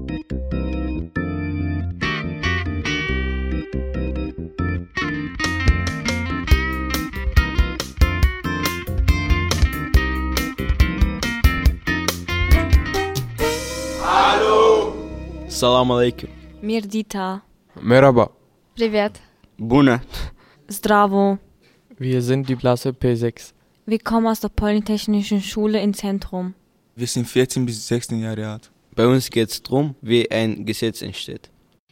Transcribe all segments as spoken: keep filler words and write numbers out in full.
Salam alaikum. Mirdita. Merhaba. Привет. Bună. Zdravo. Wir sind die Klasse P sechs. Wir kommen aus der Polytechnischen Schule in Zentrum. Wir sind vierzehn bis sechzehn Jahre alt. Bei uns geht es darum, wie ein Gesetz entsteht.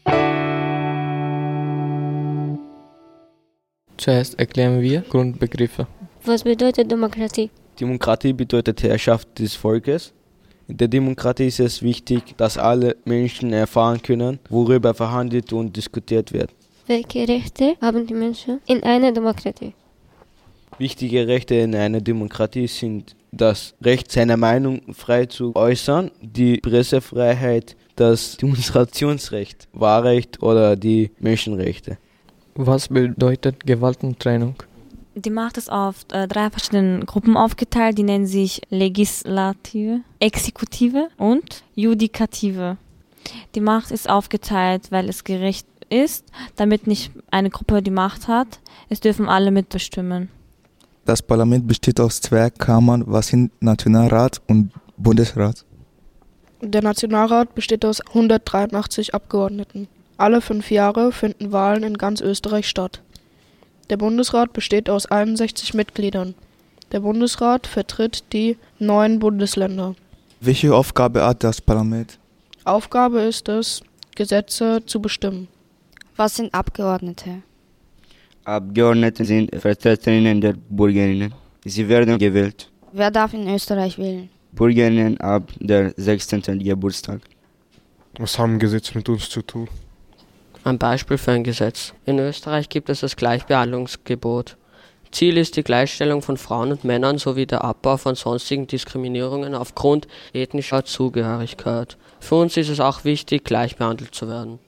Zuerst erklären wir Grundbegriffe. Was bedeutet Demokratie? Demokratie bedeutet Herrschaft des Volkes. In der Demokratie ist es wichtig, dass alle Menschen erfahren können, worüber verhandelt und diskutiert wird. Welche Rechte haben die Menschen in einer Demokratie? Wichtige Rechte in einer Demokratie sind das Recht, seine Meinung frei zu äußern, die Pressefreiheit, das Demonstrationsrecht, Wahlrecht oder die Menschenrechte. Was bedeutet Gewaltentrennung? Die Macht ist auf äh, drei verschiedene Gruppen aufgeteilt, die nennen sich Legislative, Exekutive und Judikative. Die Macht ist aufgeteilt, weil es gerecht ist, damit nicht eine Gruppe die Macht hat. Es dürfen alle mitbestimmen. Das Parlament besteht aus zwei Kammern, was sind Nationalrat und Bundesrat. Der Nationalrat besteht aus hundertdreiundachtzig Abgeordneten. Alle fünf Jahre finden Wahlen in ganz Österreich statt. Der Bundesrat besteht aus einundsechzig Mitgliedern. Der Bundesrat vertritt die neun Bundesländer. Welche Aufgabe hat das Parlament? Aufgabe ist es, Gesetze zu bestimmen. Was sind Abgeordnete? Abgeordnete sind Vertreterinnen der Bürgerinnen. Sie werden gewählt. Wer darf in Österreich wählen? Bürgerinnen ab der sechzehnten Geburtstag. Was haben Gesetze mit uns zu tun? Ein Beispiel für ein Gesetz. In Österreich gibt es das Gleichbehandlungsgebot. Ziel ist die Gleichstellung von Frauen und Männern sowie der Abbau von sonstigen Diskriminierungen aufgrund ethnischer Zugehörigkeit. Für uns ist es auch wichtig, gleich behandelt zu werden.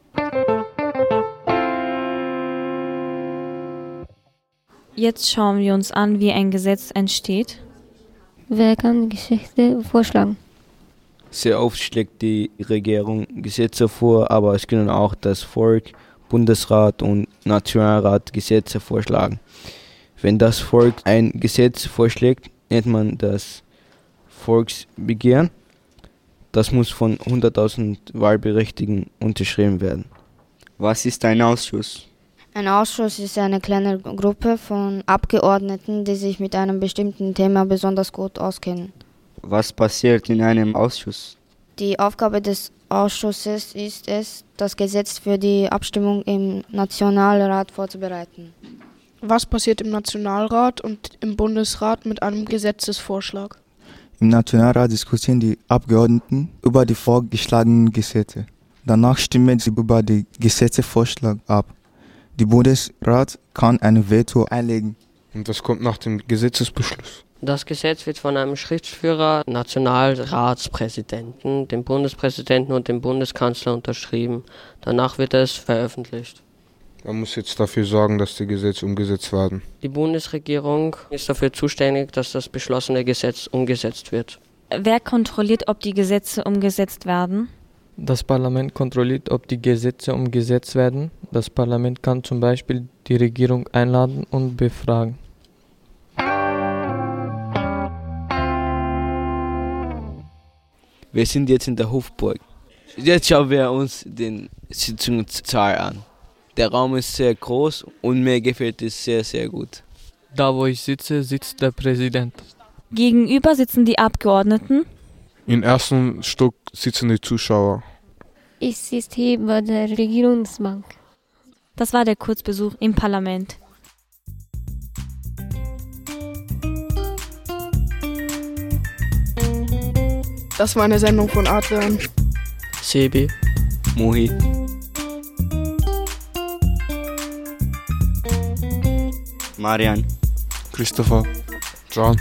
Jetzt schauen wir uns an, wie ein Gesetz entsteht. Wer kann Gesetze vorschlagen? Sehr oft schlägt die Regierung Gesetze vor, aber es können auch das Volk, Bundesrat und Nationalrat Gesetze vorschlagen. Wenn das Volk ein Gesetz vorschlägt, nennt man das Volksbegehren. Das muss von hunderttausend Wahlberechtigten unterschrieben werden. Was ist ein Ausschuss? Ein Ausschuss ist eine kleine Gruppe von Abgeordneten, die sich mit einem bestimmten Thema besonders gut auskennen. Was passiert in einem Ausschuss? Die Aufgabe des Ausschusses ist es, das Gesetz für die Abstimmung im Nationalrat vorzubereiten. Was passiert im Nationalrat und im Bundesrat mit einem Gesetzesvorschlag? Im Nationalrat diskutieren die Abgeordneten über die vorgeschlagenen Gesetze. Danach stimmen sie über den Gesetzesvorschlag ab. Der Bundesrat kann ein Veto einlegen. Und was kommt nach dem Gesetzesbeschluss? Das Gesetz wird von einem Schriftführer, Nationalratspräsidenten, dem Bundespräsidenten und dem Bundeskanzler unterschrieben. Danach wird es veröffentlicht. Man muss jetzt dafür sorgen, dass die Gesetze umgesetzt werden. Die Bundesregierung ist dafür zuständig, dass das beschlossene Gesetz umgesetzt wird. Wer kontrolliert, ob die Gesetze umgesetzt werden? Das Parlament kontrolliert, ob die Gesetze umgesetzt werden. Das Parlament kann zum Beispiel die Regierung einladen und befragen. Wir sind jetzt in der Hofburg. Jetzt schauen wir uns den Sitzungssaal an. Der Raum ist sehr groß und mir gefällt es sehr, sehr gut. Da, wo ich sitze, sitzt der Präsident. Gegenüber sitzen die Abgeordneten. Im ersten Stock sitzen die Zuschauer. Ich sitze hier bei der Regierungsbank. Das war der Kurzbesuch im Parlament. Das war eine Sendung von Adrian, Sebi, Mohi, Marian, Christopher, John,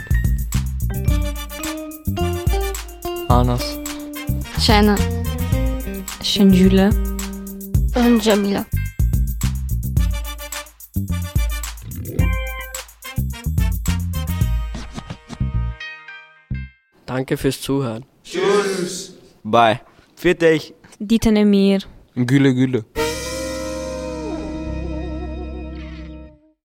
Anas, Shana Shenjule und Jamila. danke fürs Zuhören. Tschüss. Bye. Für dich. Dieter Nemir. Güle Güle.